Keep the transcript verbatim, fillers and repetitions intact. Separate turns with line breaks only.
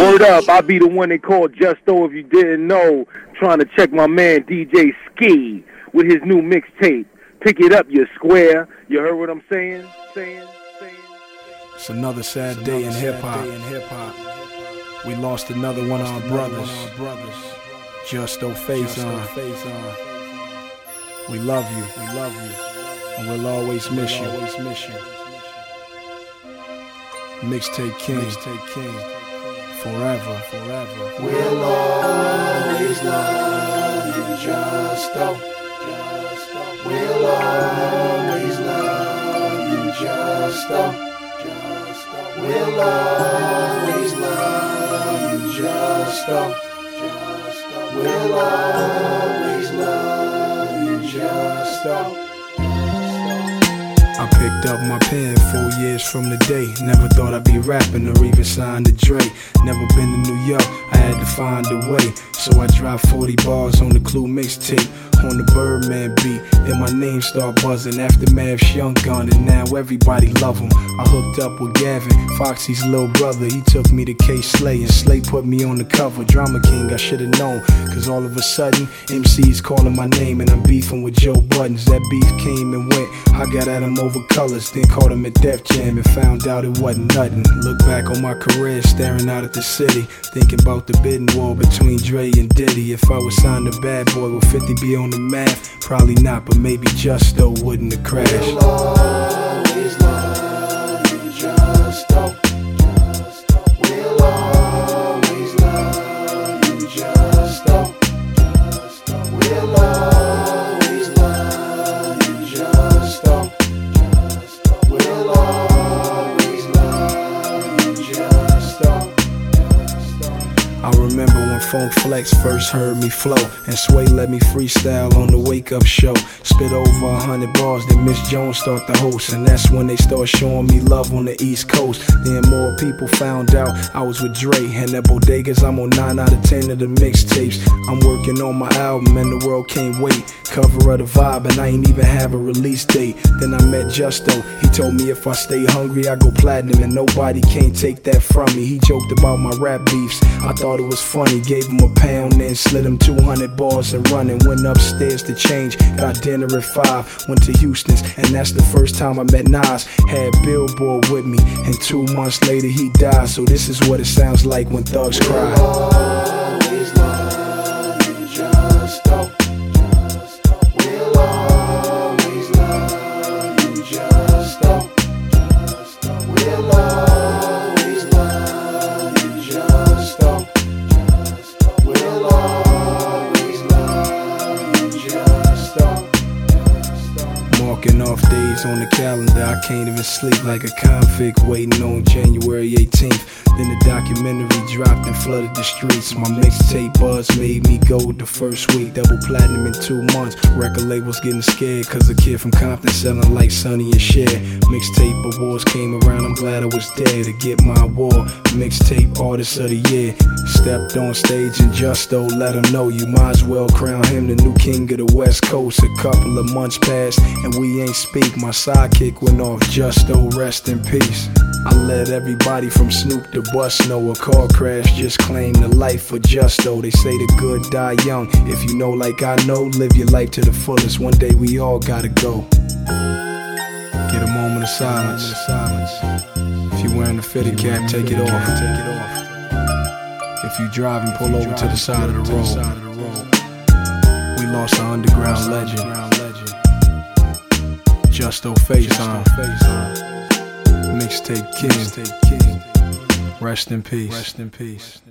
Word up, I be the one they call Justo if you didn't know. Trying to check my man D J Ski with his new mixtape. Pick it up, you square. You heard what I'm saying? Saying, saying.
It's another sad day in hip hop. We lost another one of our brothers. Justo Faison. We love you. We love you. And we'll always miss you. Mixtape King. Mixtape King. Forever. Forever.
We'll always love you, Justo. We'll always love you, Justo. We'll always love you, Justo. We'll always love you, Justo.
I picked up my pen four years from the day. Never thought I'd be rapping or even signed to Dre. Never been to New York, I had to find a way. So I dropped forty bars on the Clue mixtape. On the Birdman beat, then my name start buzzing. Aftermath, Young Gun, and now everybody love him. I hooked up with Gavin, Foxy's little brother. He took me to K-Slay, and Slay put me on the cover. Drama King, I should've known, cause all of a sudden M C's calling my name and I'm beefing with Joe Buttons. That beef came and went, I got at him over colors, then caught him at Def Jam and found out it wasn't nothing. Look back on my career, staring out at the city, thinking about the bidding war between Dre and Diddy. If I was signed to Bad Boy, would fifty be on the math? Probably not, but maybe Justo wouldn't have crashed.
We'll always love you, Justo. We'll always love you, Justo. We'll always love you, Justo. We'll always love you, Justo.
I remember when Funk Flex first heard me flow, and Sway let me freestyle on the Wake Up Show. Spit over a hundred bars, then Miss Jones start the host, and that's when they start showing me love on the East Coast. Then more people found out I was with Dre, and at Bodegas I'm on nine out of ten of the mixtapes. I'm working on my album and the world can't wait. Cover of the Vibe and I ain't even have a release date. Then I met Justo, he told me if I stay hungry I go platinum, and nobody can't take that from me. He joked about my rap beefs, I thought it was funny. Gave him a pound, then slid him two hundred bars and running. Went upstairs to change, got dinner at five. Went to Houston's, and that's the first time I met Nas. Had Billboard with me, and two months later he died. So this is what it sounds like when thugs cry.
We'll always love you, Justo. We'll always love you, Justo. We'll always love you, Justo. We'll always love you, Justo.
Marking off days on the calendar, I can't even sleep like a convict waiting on January eighteenth. Then the documentary dropped and flooded the streets. My mixtape buzz made me gold the first week. Double platinum in two months. Record labels getting scared cause a kid from Compton selling like Sonny and Cher. Mixtape awards came around, I'm glad I was there to get my award. Mixtape Artist of the Year. Stepped on stage and Justo let him know you might as well crown him the new king of the West Coast. A couple of months passed and we ain't speak. My sidekick went off, Justo, rest in peace. I let everybody from Snoop to Bust know a car crash just claimed the life for Justo. They say the good die young. If you know like I know, live your life to the fullest. One day we all gotta go. Get a moment of silence. If you're wearing a fitted cap, take it off. Take it off. If you driving, pull over to the side of the road. We lost an underground legend. Justo Faison. Mixtape King. Rest in peace. Rest in peace.